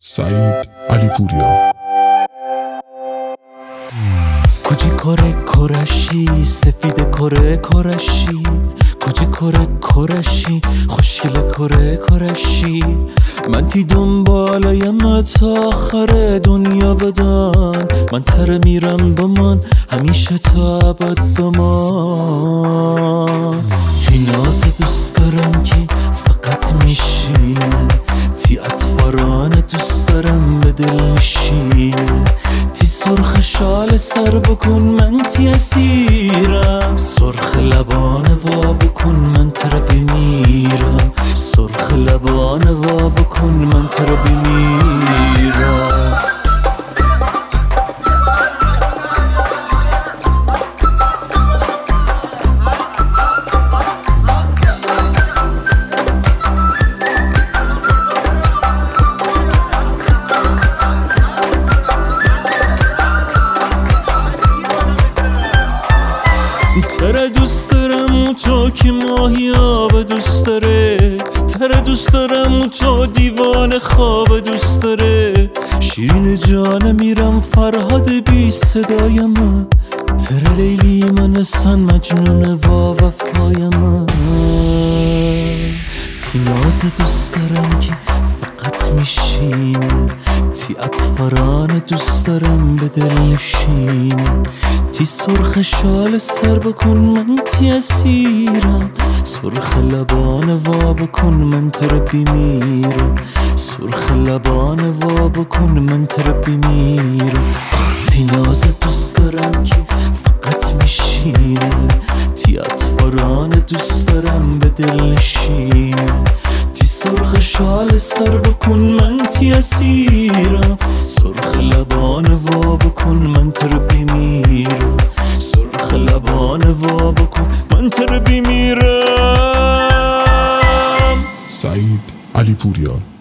سعید علیپوریا. کوچی کره کرشی سفید کره کرشی کوچی کره کرشی خوشگل کره کرشی من تی دنبالایم تا آخر دنیا بدان من تره میرم بمان همیشه تا ابد بمان تی ناز دوست دارم که فقط میشینه تی اطفارانه دوست دارم به دل نشینه تی سرخ شال سر بکن من تی اسیرم سرخ لبانه وا بکن من تره بمیرم سرخ لبانه وا بکن من تره بمیرم تره دوست دارم تو که ماهی آب دوست داره تره دوست دارم تو دیوان خواب دوست داره شیرین جانه میرم فرهاد بی صدایم تره لیلی من سن مجنون با وفایم تی ناز دوست دارم که فقط میشینه تی اطفارانه دوست دارم به دل نشینه تی سرخ شال سر بکن من تی اسیرم سرخ لبانه وا بکن من تره بمیرم سرخ لبانه وا بکن من تره بمیرم تی ناز دوست دارم که فقط میشینه تی اطفارانه دوست دارم به دل نشینه تی سرخ شال سر بکن من تی اسیرم سرخ لبانه وا بکن من تره بمیرم سرخ لبانه وا بکن من تره بمیرم. سعید علیپوریا.